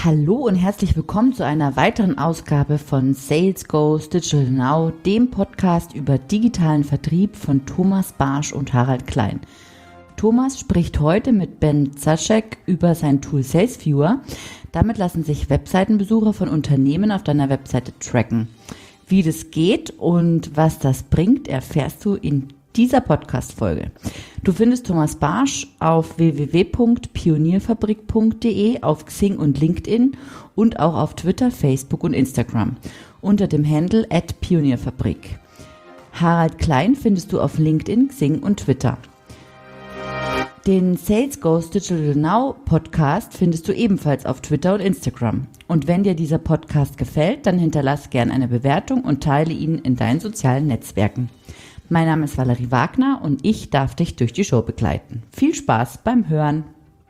Hallo und herzlich willkommen zu einer weiteren Ausgabe von Sales Goes Digital Now, dem Podcast über digitalen Vertrieb von Thomas Barsch und Harald Klein. Thomas spricht heute mit Ben Zaschek über sein Tool SalesViewer. Damit lassen sich Webseitenbesucher von Unternehmen auf deiner Webseite tracken. Wie das geht und was das bringt, erfährst du in dieser Podcast-Folge. Du findest Thomas Barsch auf www.pionierfabrik.de, auf Xing und LinkedIn und auch auf Twitter, Facebook und Instagram unter dem Handle @pionierfabrik. Harald Klein findest du auf LinkedIn, Xing und Twitter. Den Sales Goes Digital Now Podcast findest du ebenfalls auf Twitter und Instagram. Und wenn dir dieser Podcast gefällt, dann hinterlass gern eine Bewertung und teile ihn in deinen sozialen Netzwerken. Mein Name ist Valerie Wagner und ich darf dich durch die Show begleiten. Viel Spaß beim Hören!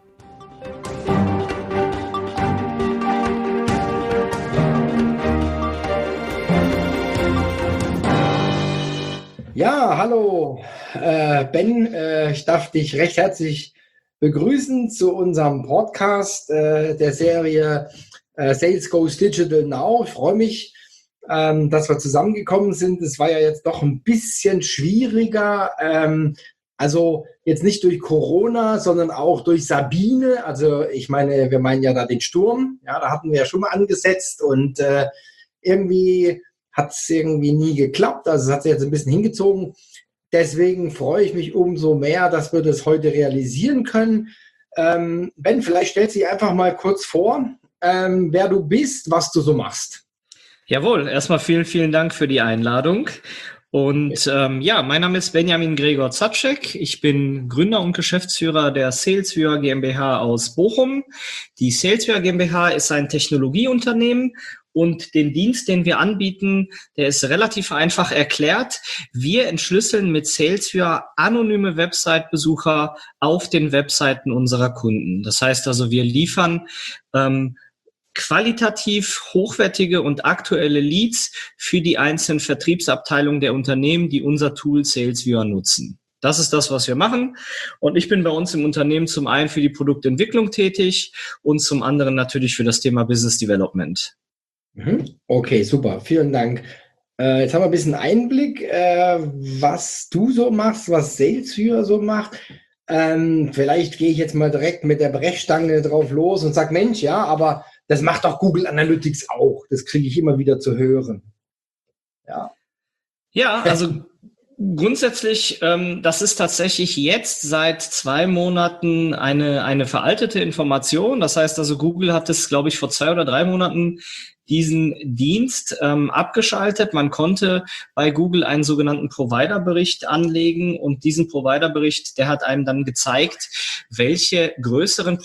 Ja, hallo Ben, ich darf dich recht herzlich begrüßen zu unserem Podcast der Serie Sales Goes Digital Now. Ich freue mich, dass wir zusammengekommen sind. Es war ja jetzt doch ein bisschen schwieriger, also jetzt nicht durch Corona, sondern auch durch Sabine. Also ich meine, wir meinen ja da den Sturm, ja, da hatten wir ja schon mal angesetzt und irgendwie hat es irgendwie nie geklappt. Also es hat sich jetzt ein bisschen hingezogen. Deswegen freue ich mich umso mehr, dass wir das heute realisieren können. Ben, vielleicht stellst du dich einfach mal kurz vor, wer du bist, was du so machst. Jawohl, erstmal vielen, vielen Dank für die Einladung. Und mein Name ist Benjamin Gregor Zaschek. Ich bin Gründer und Geschäftsführer der SalesViewer GmbH aus Bochum. Die SalesViewer GmbH ist ein Technologieunternehmen und den Dienst, den wir anbieten, der ist relativ einfach erklärt. Wir entschlüsseln mit SalesViewer anonyme Website-Besucher auf den Webseiten unserer Kunden. Das heißt also, wir liefern qualitativ hochwertige und aktuelle Leads für die einzelnen Vertriebsabteilungen der Unternehmen, die unser Tool SalesViewer nutzen. Das ist das, was wir machen. Und ich bin bei uns im Unternehmen zum einen für die Produktentwicklung tätig und zum anderen natürlich für das Thema Business Development. Okay, super. Vielen Dank. Jetzt haben wir ein bisschen Einblick, was du so machst, was SalesViewer so macht. Vielleicht gehe ich jetzt mal direkt mit der Brechstange drauf los und sage, Mensch, ja, aber das macht doch Google Analytics auch. Das kriege ich immer wieder zu hören. Ja, also grundsätzlich, das ist tatsächlich jetzt seit 2 Monaten eine veraltete Information. Das heißt also, Google hat es, glaube ich, vor 2 oder 3 Monaten diesen Dienst abgeschaltet. Man konnte bei Google einen sogenannten Provider-Bericht anlegen und diesen Provider-Bericht, der hat einem dann gezeigt, welche größeren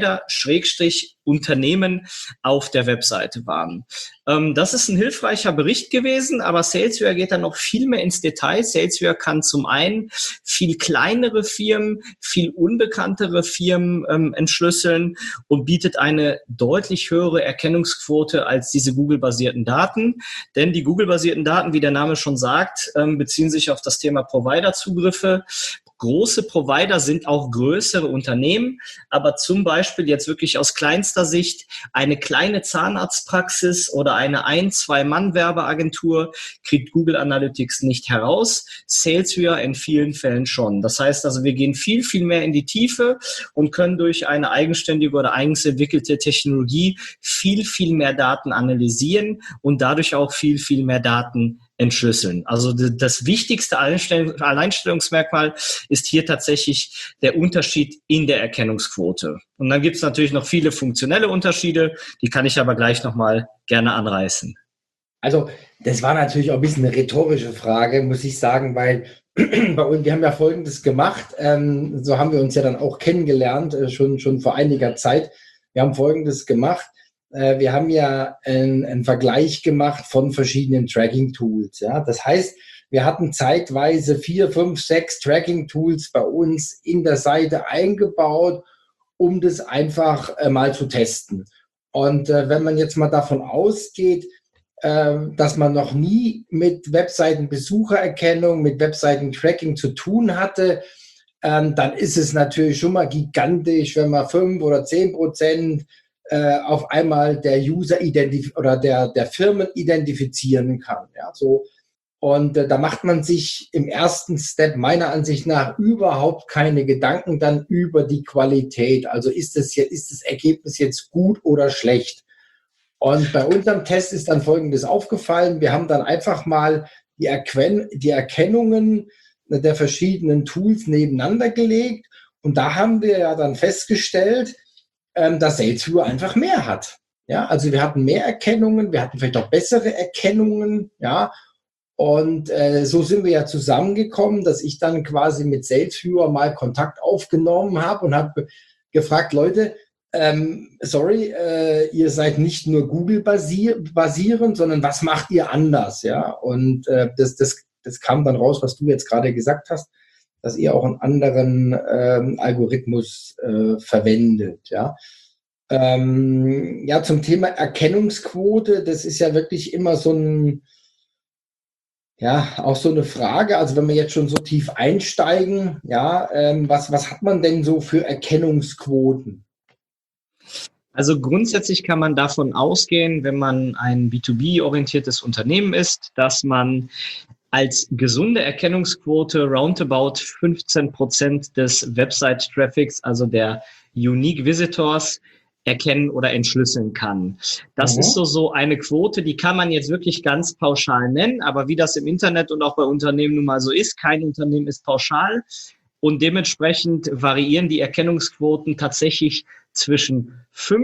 Provider-Unternehmen auf der Webseite waren. Das ist ein hilfreicher Bericht gewesen, aber SalesViewer geht dann noch viel mehr ins Detail. SalesViewer kann zum einen viel kleinere Firmen, viel unbekanntere Firmen entschlüsseln und bietet eine deutlich höhere Erkennungsquote als diese Google-basierten Daten. Denn die Google-basierten Daten, wie der Name schon sagt, beziehen sich auf das Thema Provider-Zugriffe. Große Provider sind auch größere Unternehmen, aber zum Beispiel jetzt wirklich aus kleinster Sicht eine kleine Zahnarztpraxis oder eine 1-2-Mann-Werbeagentur kriegt Google Analytics nicht heraus, SalesViewer in vielen Fällen schon. Das heißt also, wir gehen viel, viel mehr in die Tiefe und können durch eine eigenständige oder eigens entwickelte Technologie viel, viel mehr Daten analysieren und dadurch auch viel, viel mehr Daten entschlüsseln. Also das wichtigste Alleinstellungsmerkmal ist hier tatsächlich der Unterschied in der Erkennungsquote. Und dann gibt es natürlich noch viele funktionelle Unterschiede, die kann ich aber gleich nochmal gerne anreißen. Also das war natürlich auch ein bisschen eine rhetorische Frage, muss ich sagen, weil bei uns, wir haben ja Folgendes gemacht, so haben wir uns ja dann auch kennengelernt, schon vor einiger Zeit. Wir haben Folgendes gemacht. Wir haben ja einen Vergleich gemacht von verschiedenen Tracking-Tools. Ja? Das heißt, wir hatten zeitweise 4, 5, 6 Tracking-Tools bei uns in der Seite eingebaut, um das einfach mal zu testen. Und wenn man jetzt mal davon ausgeht, dass man noch nie mit Webseitenbesuchererkennung, mit Webseiten-Tracking zu tun hatte, dann ist es natürlich schon mal gigantisch, wenn man 5 oder 10% auf einmal der User oder der Firmen identifizieren kann. Ja, so. Und da macht man sich im ersten Step meiner Ansicht nach überhaupt keine Gedanken dann über die Qualität. Also ist das Ergebnis jetzt gut oder schlecht? Und bei unserem Test ist dann Folgendes aufgefallen. Wir haben dann einfach mal die Erkennungen der verschiedenen Tools nebeneinander gelegt. Und da haben wir ja dann festgestellt, dass SalesViewer einfach mehr hat. Ja, also wir hatten mehr Erkennungen, wir hatten vielleicht auch bessere Erkennungen, ja. Und so sind wir ja zusammengekommen, dass ich dann quasi mit SalesViewer mal Kontakt aufgenommen habe und habe gefragt, Leute, sorry, ihr seid nicht nur Google basierend, sondern was macht ihr anders? Ja, und das kam dann raus, was du jetzt gerade gesagt hast, dass ihr auch einen anderen Algorithmus verwendet. Ja. Ja, zum Thema Erkennungsquote, das ist ja wirklich immer so auch so eine Frage. Also wenn wir jetzt schon so tief einsteigen, ja, was hat man denn so für Erkennungsquoten? Also grundsätzlich kann man davon ausgehen, wenn man ein B2B-orientiertes Unternehmen ist, dass man als gesunde Erkennungsquote roundabout 15% des Website-Traffics, also der Unique Visitors, erkennen oder entschlüsseln kann. Das ist so eine Quote, die kann man jetzt wirklich ganz pauschal nennen, aber wie das im Internet und auch bei Unternehmen nun mal so ist, kein Unternehmen ist pauschal und dementsprechend variieren die Erkennungsquoten tatsächlich zwischen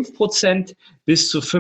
5% bis zu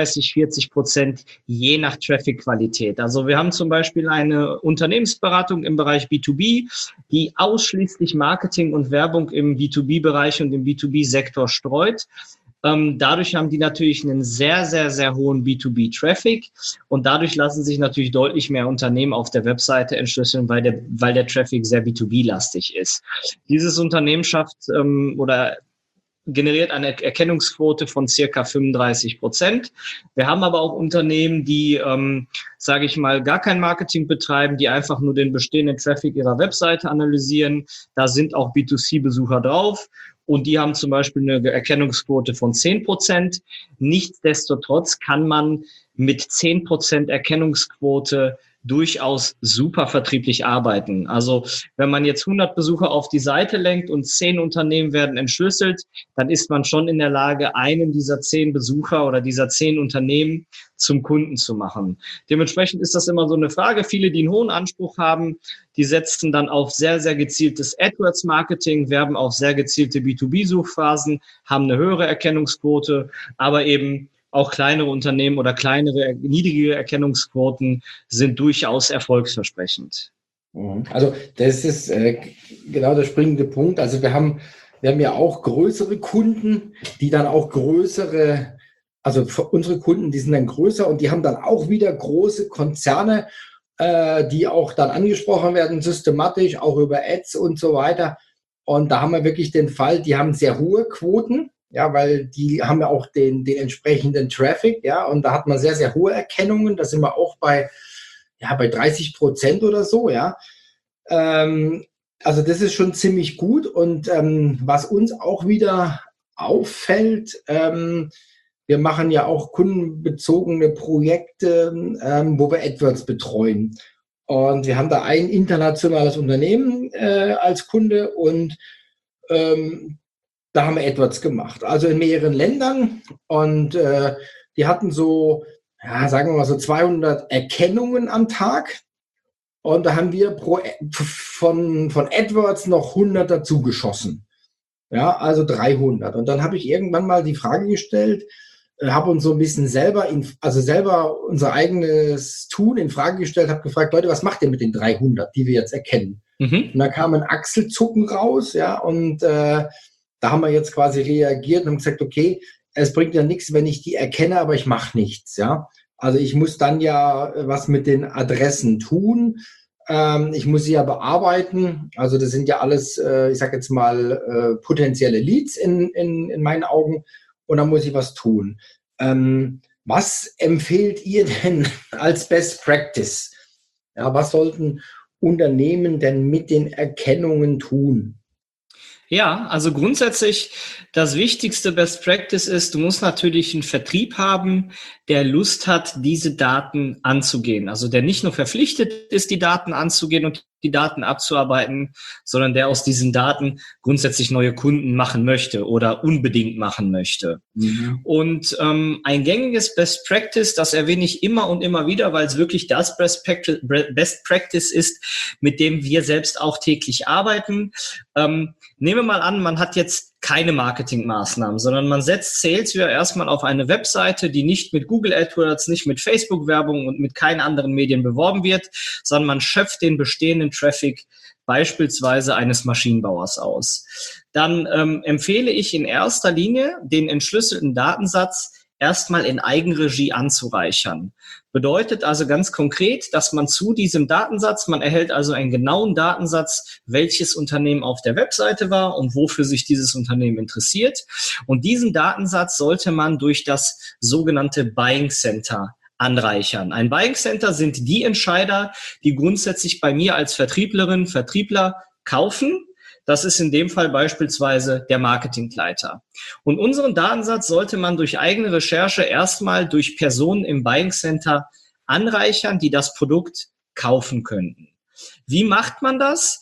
35-40%, je nach Traffic-Qualität. Also wir haben zum Beispiel eine Unternehmensberatung im Bereich B2B, die ausschließlich Marketing und Werbung im B2B-Bereich und im B2B-Sektor streut. Dadurch haben die natürlich einen sehr, sehr, sehr hohen B2B-Traffic und dadurch lassen sich natürlich deutlich mehr Unternehmen auf der Webseite entschlüsseln, weil der Traffic sehr B2B-lastig ist. Dieses Unternehmen schafft oder generiert eine Erkennungsquote von circa 35%. Wir haben aber auch Unternehmen, die, sage ich mal, gar kein Marketing betreiben, die einfach nur den bestehenden Traffic ihrer Webseite analysieren. Da sind auch B2C-Besucher drauf. Und die haben zum Beispiel eine Erkennungsquote von 10%. Nichtsdestotrotz kann man mit 10% Erkennungsquote durchaus super vertrieblich arbeiten. Also wenn man jetzt 100 Besucher auf die Seite lenkt und 10 Unternehmen werden entschlüsselt, dann ist man schon in der Lage, einen dieser 10 Besucher oder dieser 10 Unternehmen zum Kunden zu machen. Dementsprechend ist das immer so eine Frage. Viele, die einen hohen Anspruch haben, die setzen dann auf sehr, sehr gezieltes AdWords-Marketing, werben auf sehr gezielte B2B-Suchphasen, haben eine höhere Erkennungsquote, aber eben auch kleinere Unternehmen oder niedrige Erkennungsquoten sind durchaus erfolgsversprechend. Also das ist genau der springende Punkt. Also wir haben ja auch größere Kunden, die dann auch größere, also für unsere Kunden, die sind dann größer und die haben dann auch wieder große Konzerne, die auch dann angesprochen werden, systematisch, auch über Ads und so weiter. Und da haben wir wirklich den Fall, die haben sehr hohe Quoten. Ja, weil die haben ja auch den entsprechenden Traffic, ja, und da hat man sehr, sehr hohe Erkennungen. Da sind wir auch bei 30% oder so, ja. Also das ist schon ziemlich gut. Und was uns auch wieder auffällt, wir machen ja auch kundenbezogene Projekte, wo wir AdWords betreuen. Und wir haben da ein internationales Unternehmen als Kunde und da haben wir AdWords gemacht, also in mehreren Ländern und die hatten so, sagen wir mal so 200 Erkennungen am Tag und da haben wir von AdWords noch 100 dazu geschossen, ja, also 300 und dann habe ich irgendwann mal die Frage gestellt, habe uns so ein bisschen selber unser eigenes Tun in Frage gestellt, habe gefragt, Leute, was macht ihr mit den 300, die wir jetzt erkennen? Und da kam ein Achselzucken raus, ja, und da haben wir jetzt quasi reagiert und haben gesagt, okay, es bringt ja nichts, wenn ich die erkenne, aber ich mache nichts, ja. Also ich muss dann ja was mit den Adressen tun. Ich muss sie ja bearbeiten. Also das sind ja alles, ich sage jetzt mal, potenzielle Leads in meinen Augen. Und dann muss ich was tun. Was empfehlt ihr denn als Best Practice? Ja, was sollten Unternehmen denn mit den Erkennungen tun? Ja, also grundsätzlich das wichtigste Best Practice ist, du musst natürlich einen Vertrieb haben, der Lust hat, diese Daten anzugehen. Also der nicht nur verpflichtet ist, die Daten anzugehen und die Daten abzuarbeiten, sondern der aus diesen Daten grundsätzlich neue Kunden machen möchte oder unbedingt machen möchte. Mhm. Und ein gängiges Best Practice, das erwähne ich immer und immer wieder, weil es wirklich das Best Practice ist, mit dem wir selbst auch täglich arbeiten. Nehmen wir mal an, man hat jetzt keine Marketingmaßnahmen, sondern man setzt Salesware erstmal auf eine Webseite, die nicht mit Google AdWords, nicht mit Facebook-Werbung und mit keinen anderen Medien beworben wird, sondern man schöpft den bestehenden Traffic beispielsweise eines Maschinenbauers aus. Dann empfehle ich in erster Linie, den entschlüsselten Datensatz erstmal in Eigenregie anzureichern. Bedeutet also ganz konkret, dass man zu diesem Datensatz, man erhält also einen genauen Datensatz, welches Unternehmen auf der Webseite war und wofür sich dieses Unternehmen interessiert. Und diesen Datensatz sollte man durch das sogenannte Buying Center anreichern. Ein Buying Center sind die Entscheider, die grundsätzlich bei mir als Vertrieblerin, Vertriebler kaufen. Das ist in dem Fall beispielsweise der Marketingleiter. Und unseren Datensatz sollte man durch eigene Recherche erstmal durch Personen im Buying Center anreichern, die das Produkt kaufen könnten. Wie macht man das?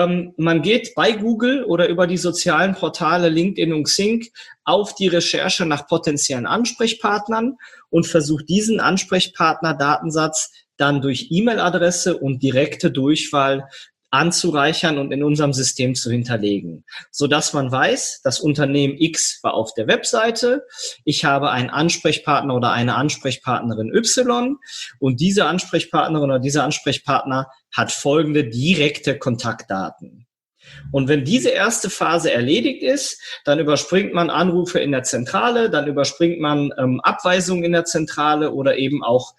Man geht bei Google oder über die sozialen Portale LinkedIn und Xing auf die Recherche nach potenziellen Ansprechpartnern und versucht diesen Ansprechpartner-Datensatz dann durch E-Mail-Adresse und direkte Durchwahl anzureichern und in unserem System zu hinterlegen, so dass man weiß, das Unternehmen X war auf der Webseite, ich habe einen Ansprechpartner oder eine Ansprechpartnerin Y und diese Ansprechpartnerin oder dieser Ansprechpartner hat folgende direkte Kontaktdaten. Und wenn diese erste Phase erledigt ist, dann überspringt man Anrufe in der Zentrale, dann überspringt man Abweisungen in der Zentrale oder eben auch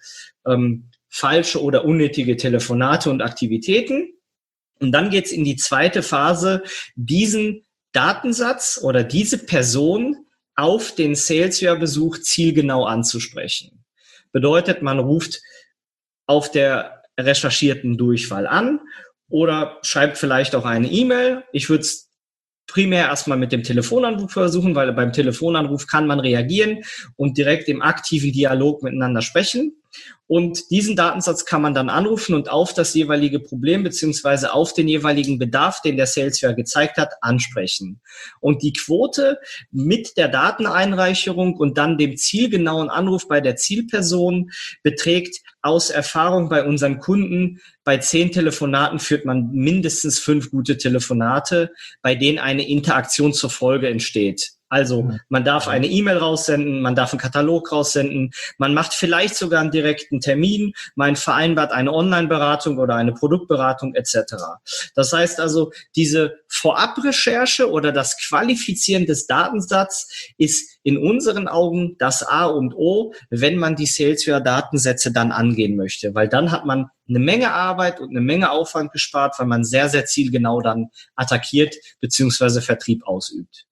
falsche oder unnötige Telefonate und Aktivitäten. Und dann geht's in die zweite Phase, diesen Datensatz oder diese Person auf den Salesware-Besuch zielgenau anzusprechen. Bedeutet, man ruft auf der recherchierten Durchwahl an oder schreibt vielleicht auch eine E-Mail. Ich würde es primär erstmal mit dem Telefonanruf versuchen, weil beim Telefonanruf kann man reagieren und direkt im aktiven Dialog miteinander sprechen. Und diesen Datensatz kann man dann anrufen und auf das jeweilige Problem beziehungsweise auf den jeweiligen Bedarf, den der Salesware gezeigt hat, ansprechen. Und die Quote mit der Dateneinreicherung und dann dem zielgenauen Anruf bei der Zielperson beträgt aus Erfahrung bei unseren Kunden, bei 10 Telefonaten führt man mindestens 5 gute Telefonate, bei denen eine Interaktion zur Folge entsteht. Also man darf eine E-Mail raussenden, man darf einen Katalog raussenden, man macht vielleicht sogar einen direkten Termin, man vereinbart eine Online-Beratung oder eine Produktberatung etc. Das heißt also, diese Vorabrecherche oder das Qualifizieren des Datensatzes ist in unseren Augen das A und O, wenn man die Salesware-Datensätze dann angehen möchte, weil dann hat man eine Menge Arbeit und eine Menge Aufwand gespart, weil man sehr, sehr zielgenau dann attackiert bzw. Vertrieb ausübt.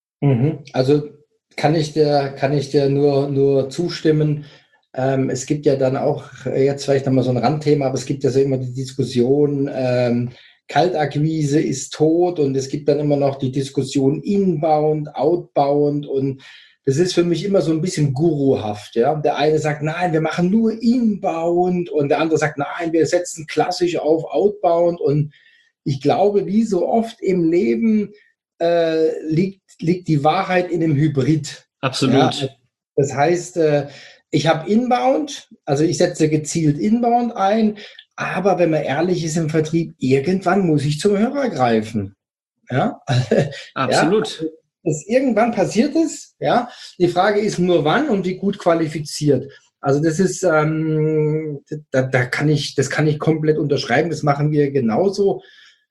Also kann ich dir nur zustimmen. Es gibt ja dann auch, jetzt vielleicht nochmal so ein Randthema, aber es gibt ja so immer die Diskussion, Kaltakquise ist tot und es gibt dann immer noch die Diskussion Inbound, Outbound und das ist für mich immer so ein bisschen guruhaft. Ja? Der eine sagt, nein, wir machen nur Inbound und der andere sagt, nein, wir setzen klassisch auf Outbound und ich glaube, wie so oft im Leben liegt die Wahrheit in dem Hybrid. Absolut. Ja, das heißt, ich habe Inbound, also ich setze gezielt Inbound ein, aber wenn man ehrlich ist im Vertrieb, irgendwann muss ich zum Hörer greifen. Ja? Absolut. Ja, irgendwann passiert es. Ja? Die Frage ist nur wann und wie gut qualifiziert. Also das ist, das kann ich komplett unterschreiben. Das machen wir genauso.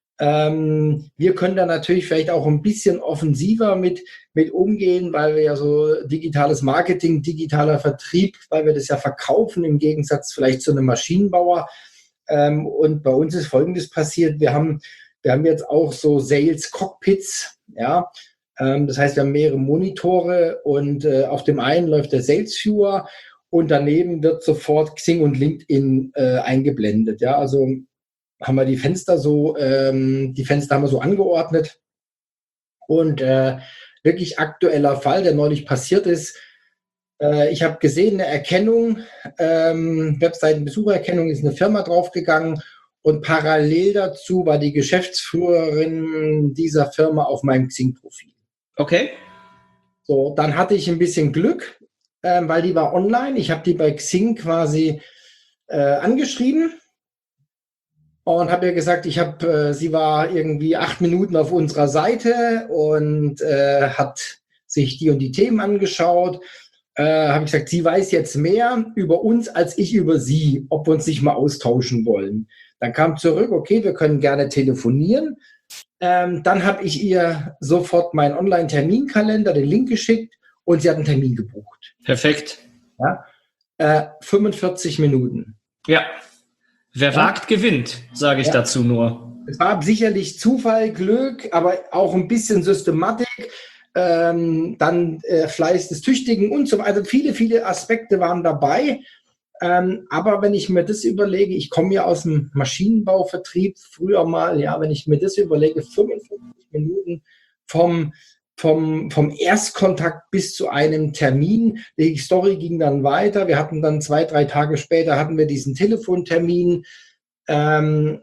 Wir können da natürlich vielleicht auch ein bisschen offensiver mit umgehen, weil wir ja so digitales Marketing, digitaler Vertrieb, weil wir das ja verkaufen im Gegensatz vielleicht zu einem Maschinenbauer. Und bei uns ist Folgendes passiert. Wir haben jetzt auch so Sales Cockpits, ja. Das heißt, wir haben mehrere Monitore und auf dem einen läuft der Sales Viewer und daneben wird sofort Xing und LinkedIn eingeblendet, ja. Also haben wir die Fenster haben wir so angeordnet, Und wirklich aktueller Fall, der neulich passiert ist. Ich habe gesehen, eine Erkennung, Webseitenbesuchererkennung, ist eine Firma draufgegangen und parallel dazu war die Geschäftsführerin dieser Firma auf meinem Xing-Profil. Okay. So, dann hatte ich ein bisschen Glück, weil die war online. Ich habe die bei Xing quasi angeschrieben und habe ihr gesagt, sie war irgendwie 8 Minuten auf unserer Seite und hat sich die und die Themen angeschaut. Habe ich gesagt, sie weiß jetzt mehr über uns als ich über sie, ob wir uns nicht mal austauschen wollen. Dann kam zurück, okay, wir können gerne telefonieren. Dann habe ich ihr sofort meinen Online-Terminkalender, den Link geschickt und sie hat einen Termin gebucht. Perfekt. Ja, 45 Minuten. Ja. Wer wagt, gewinnt, sage ich dazu nur. Es war sicherlich Zufall, Glück, aber auch ein bisschen Systematik. Dann Fleiß des Tüchtigen und so weiter. Also viele, viele Aspekte waren dabei. Aber wenn ich mir das überlege, ich komme ja aus dem Maschinenbauvertrieb früher mal, ja, wenn ich mir das überlege, 55 Minuten vom Erstkontakt bis zu einem Termin. Die Story ging dann weiter. Wir hatten dann 2, 3 Tage später hatten wir diesen Telefontermin. Ich habe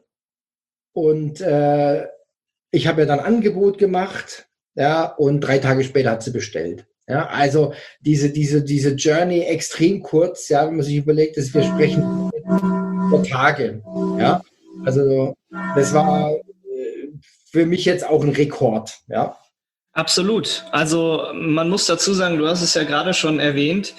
ja dann Angebot gemacht. Ja, und 3 Tage später hat sie bestellt. Ja, also diese Journey extrem kurz, ja, wenn man sich überlegt, dass wir sprechen über Tage. Ja, also das war für mich jetzt auch ein Rekord, ja. Absolut. Also man muss dazu sagen, du hast es ja gerade schon erwähnt,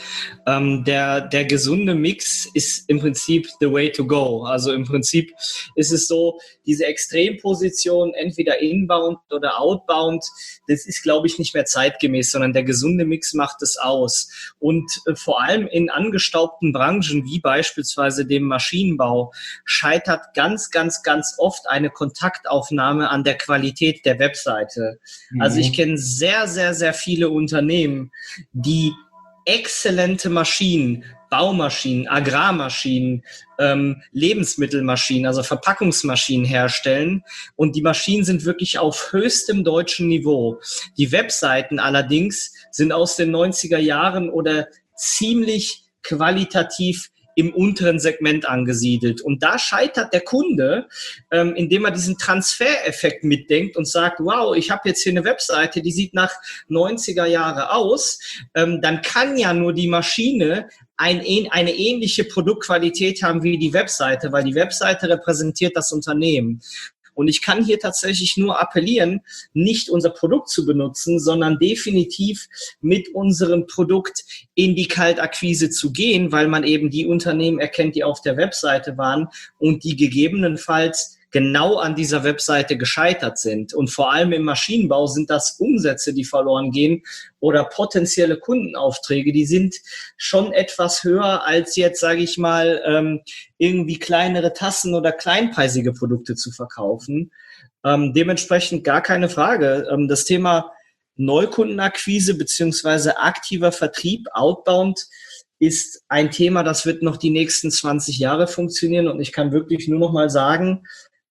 der gesunde Mix ist im Prinzip the way to go. Also im Prinzip ist es so, diese Extremposition, entweder inbound oder outbound, das ist, glaube ich, nicht mehr zeitgemäß, sondern der gesunde Mix macht es aus. Und vor allem in angestaubten Branchen, wie beispielsweise dem Maschinenbau, scheitert ganz, ganz, ganz oft eine Kontaktaufnahme an der Qualität der Webseite. Also ich kenne sehr, sehr, sehr viele Unternehmen, die exzellente Maschinen, Baumaschinen, Agrarmaschinen, Lebensmittelmaschinen, also Verpackungsmaschinen herstellen. Und die Maschinen sind wirklich auf höchstem deutschen Niveau. Die Webseiten allerdings sind aus den 90er Jahren oder ziemlich qualitativ im unteren Segment angesiedelt. Und da scheitert der Kunde, indem er diesen Transfereffekt mitdenkt und sagt, wow, ich habe jetzt hier eine Webseite, die sieht nach 90er Jahre aus. Dann kann ja nur die Maschine eine ähnliche Produktqualität haben wie die Webseite, weil die Webseite repräsentiert das Unternehmen. Und ich kann hier tatsächlich nur appellieren, nicht unser Produkt zu benutzen, sondern definitiv mit unserem Produkt in die Kaltakquise zu gehen, weil man eben die Unternehmen erkennt, die auf der Webseite waren und die gegebenenfalls genau an dieser Webseite gescheitert sind. Und vor allem im Maschinenbau sind das Umsätze, die verloren gehen oder potenzielle Kundenaufträge, die sind schon etwas höher als jetzt, sage ich mal, irgendwie kleinere Tassen oder kleinpreisige Produkte zu verkaufen. Dementsprechend gar keine Frage. Das Thema Neukundenakquise beziehungsweise aktiver Vertrieb, Outbound, ist ein Thema, das wird noch die nächsten 20 Jahre funktionieren. Und ich kann wirklich nur noch mal sagen,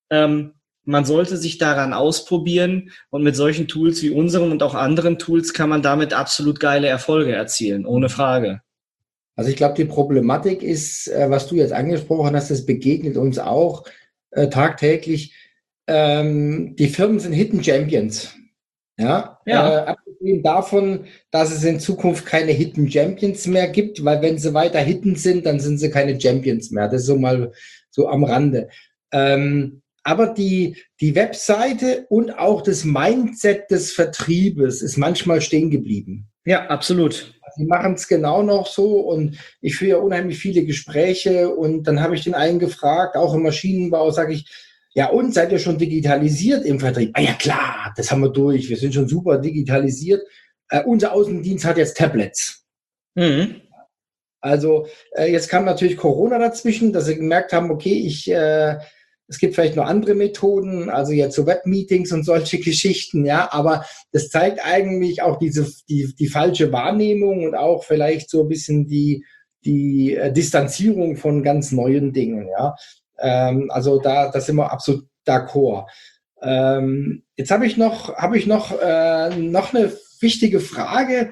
man sollte sich daran ausprobieren und mit solchen Tools wie unseren und auch anderen Tools kann man damit absolut geile Erfolge erzielen, ohne Frage. Also ich glaube, die Problematik ist, was du jetzt angesprochen hast, das begegnet uns auch tagtäglich. Die Firmen sind Hidden Champions. Ja. Abgesehen davon, dass es in Zukunft keine Hidden Champions mehr gibt, weil wenn sie weiter hidden sind, dann sind sie keine Champions mehr. Das ist so mal so am Rande. Aber die Webseite und auch das Mindset des Vertriebes ist manchmal stehen geblieben. Ja, absolut. Sie machen es genau noch so und ich führe ja unheimlich viele Gespräche und dann habe ich den einen gefragt, auch im Maschinenbau, sage ich, ja und, seid ihr schon digitalisiert im Vertrieb? Ah ja klar, das haben wir durch, wir sind schon super digitalisiert. Unser Außendienst hat jetzt Tablets. Mhm. Also jetzt kam natürlich Corona dazwischen, dass sie gemerkt haben, okay, es gibt vielleicht noch andere Methoden, also jetzt so Webmeetings und solche Geschichten, ja, aber das zeigt eigentlich auch die falsche Wahrnehmung und auch vielleicht so ein bisschen die Distanzierung von ganz neuen Dingen, ja. Also da sind wir absolut d'accord. Jetzt habe ich noch eine wichtige Frage,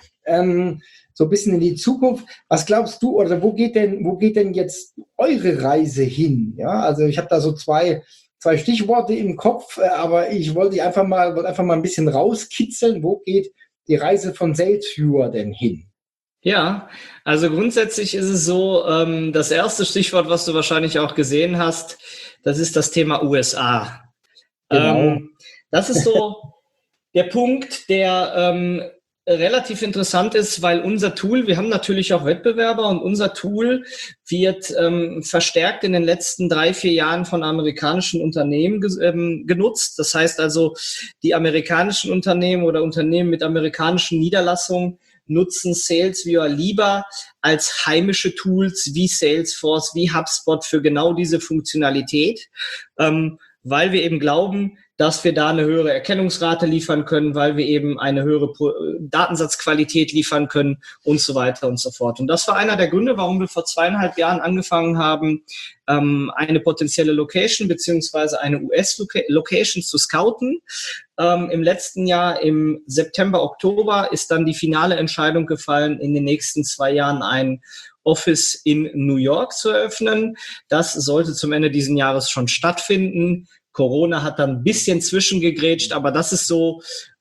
so ein bisschen in die Zukunft. Was glaubst du, oder wo geht denn jetzt eure Reise hin? Ja, also ich habe da so zwei Stichworte im Kopf, aber ich wollte einfach mal ein bisschen rauskitzeln. Wo geht die Reise von SalesViewer denn hin? Ja, also grundsätzlich ist es so, das erste Stichwort, was du wahrscheinlich auch gesehen hast, das ist das Thema USA. Genau. Das ist so der Punkt, der relativ interessant ist, weil unser Tool, wir haben natürlich auch Wettbewerber und unser Tool wird verstärkt in den letzten 3-4 Jahren von amerikanischen Unternehmen genutzt. Das heißt also, die amerikanischen Unternehmen oder Unternehmen mit amerikanischen Niederlassungen nutzen SalesViewer lieber als heimische Tools wie Salesforce, wie HubSpot für genau diese Funktionalität, weil wir eben glauben, dass wir da eine höhere Erkennungsrate liefern können, weil wir eben eine höhere Datensatzqualität liefern können und so weiter und so fort. Und das war einer der Gründe, warum wir vor 2,5 Jahren angefangen haben, eine potenzielle Location beziehungsweise eine US-Location zu scouten. Im letzten Jahr, im September, Oktober, ist dann die finale Entscheidung gefallen, in den nächsten 2 Jahren ein Office in New York zu eröffnen. Das sollte zum Ende dieses Jahres schon stattfinden. Corona hat dann ein bisschen zwischengegrätscht, aber das ist so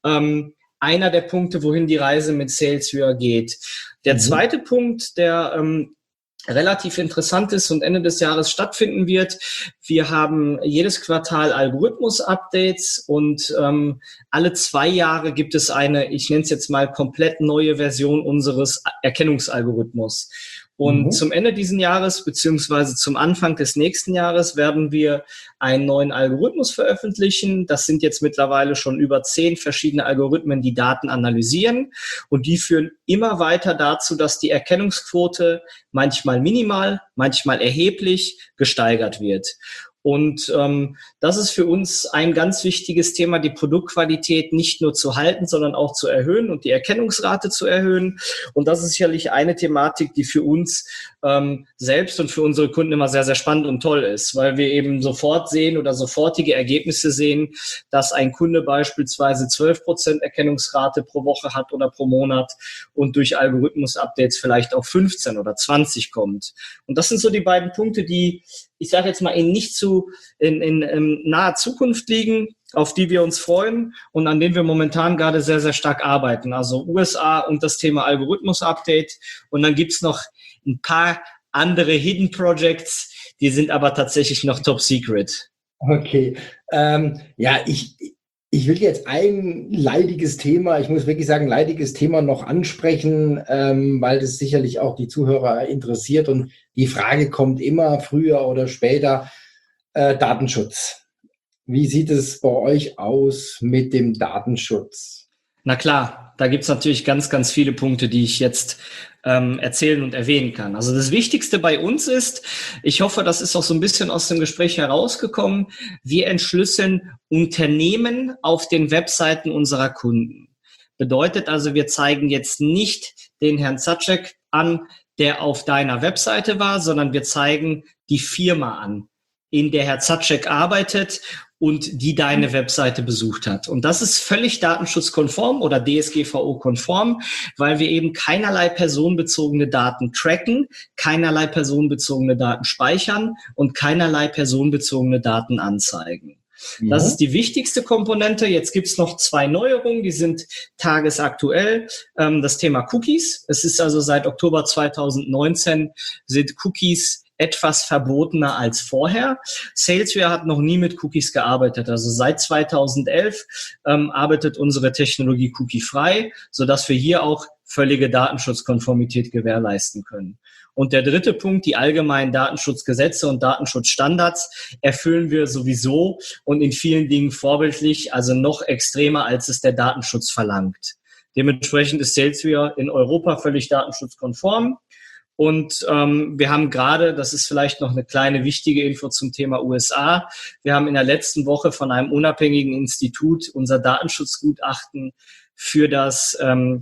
einer der Punkte, wohin die Reise mit SalesViewer geht. Der zweite Punkt, der relativ interessant ist und Ende des Jahres stattfinden wird. Wir haben jedes Quartal Algorithmus-Updates und alle 2 Jahre gibt es eine, ich nenne es jetzt mal, komplett neue Version unseres Erkennungsalgorithmus. Und zum Ende dieses Jahres beziehungsweise zum Anfang des nächsten Jahres werden wir einen neuen Algorithmus veröffentlichen. Das sind jetzt mittlerweile schon über 10 verschiedene Algorithmen, die Daten analysieren. Und die führen immer weiter dazu, dass die Erkennungsquote manchmal minimal, manchmal erheblich gesteigert wird. Und das ist für uns ein ganz wichtiges Thema, die Produktqualität nicht nur zu halten, sondern auch zu erhöhen und die Erkennungsrate zu erhöhen. Und das ist sicherlich eine Thematik, die für uns selbst und für unsere Kunden immer sehr, sehr spannend und toll ist, weil wir eben sofort sehen oder sofortige Ergebnisse sehen, dass ein Kunde beispielsweise 12% Erkennungsrate pro Woche hat oder pro Monat und durch Algorithmus-Updates vielleicht auf 15 oder 20 kommt. Und das sind so die beiden Punkte, die, ich sage jetzt mal, in naher Zukunft liegen, auf die wir uns freuen und an denen wir momentan gerade sehr, sehr stark arbeiten. Also USA und das Thema Algorithmus-Update. Und dann gibt's noch ein paar andere Hidden Projects, die sind aber tatsächlich noch top secret. Okay. Ja, ich will jetzt ein leidiges Thema, ich muss wirklich sagen, leidiges Thema noch ansprechen, weil das sicherlich auch die Zuhörer interessiert und die Frage kommt immer früher oder später, Datenschutz. Wie sieht es bei euch aus mit dem Datenschutz? Na klar, da gibt's natürlich ganz, ganz viele Punkte, die ich jetzt erzählen und erwähnen kann. Also das Wichtigste bei uns ist, ich hoffe, das ist auch so ein bisschen aus dem Gespräch herausgekommen, wir entschlüsseln Unternehmen auf den Webseiten unserer Kunden. Bedeutet also, wir zeigen jetzt nicht den Herrn Zaczek an, der auf deiner Webseite war, sondern wir zeigen die Firma an, in der Herr Zaczek arbeitet und die deine Webseite besucht hat. Und das ist völlig datenschutzkonform oder DSGVO-konform, weil wir eben keinerlei personenbezogene Daten tracken, keinerlei personenbezogene Daten speichern und keinerlei personenbezogene Daten anzeigen. Ja. Das ist die wichtigste Komponente. Jetzt gibt's noch 2 Neuerungen, die sind tagesaktuell. Das Thema Cookies. Es ist also seit Oktober 2019 sind Cookies etwas verbotener als vorher. SalesViewer hat noch nie mit Cookies gearbeitet. Also seit 2011 arbeitet unsere Technologie cookiefrei, sodass wir hier auch völlige Datenschutzkonformität gewährleisten können. Und der dritte Punkt, die allgemeinen Datenschutzgesetze und Datenschutzstandards erfüllen wir sowieso und in vielen Dingen vorbildlich, also noch extremer, als es der Datenschutz verlangt. Dementsprechend ist SalesViewer in Europa völlig datenschutzkonform. Und wir haben gerade, das ist vielleicht noch eine kleine wichtige Info zum Thema USA, wir haben in der letzten Woche von einem unabhängigen Institut unser Datenschutzgutachten für das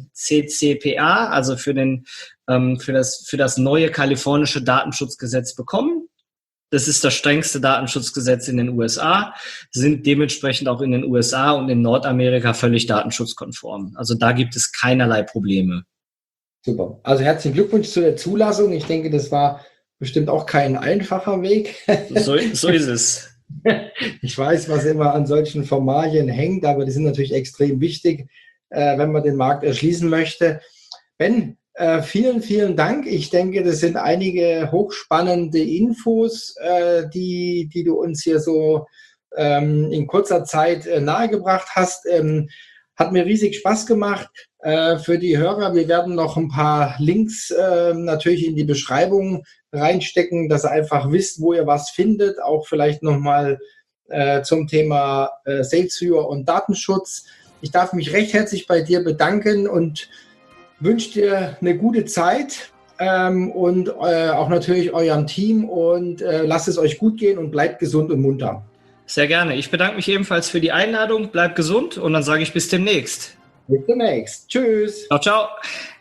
CCPA, also für das neue kalifornische Datenschutzgesetz bekommen. Das ist das strengste Datenschutzgesetz in den USA, sind dementsprechend auch in den USA und in Nordamerika völlig datenschutzkonform. Also da gibt es keinerlei Probleme. Super. Also herzlichen Glückwunsch zu der Zulassung. Ich denke, das war bestimmt auch kein einfacher Weg. So ist es. Ich weiß, was immer an solchen Formalien hängt, aber die sind natürlich extrem wichtig, wenn man den Markt erschließen möchte. Ben, vielen, vielen Dank. Ich denke, das sind einige hochspannende Infos, die du uns hier so in kurzer Zeit nahegebracht hast. Hat mir riesig Spaß gemacht. Für die Hörer, wir werden noch ein paar Links natürlich in die Beschreibung reinstecken, dass ihr einfach wisst, wo ihr was findet. Auch vielleicht nochmal zum Thema Sales Viewer und Datenschutz. Ich darf mich recht herzlich bei dir bedanken und wünsche dir eine gute Zeit und auch natürlich eurem Team und lasst es euch gut gehen und bleibt gesund und munter. Sehr gerne. Ich bedanke mich ebenfalls für die Einladung. Bleibt gesund und dann sage ich bis demnächst. Bis demnächst. Tschüss. Ciao, ciao.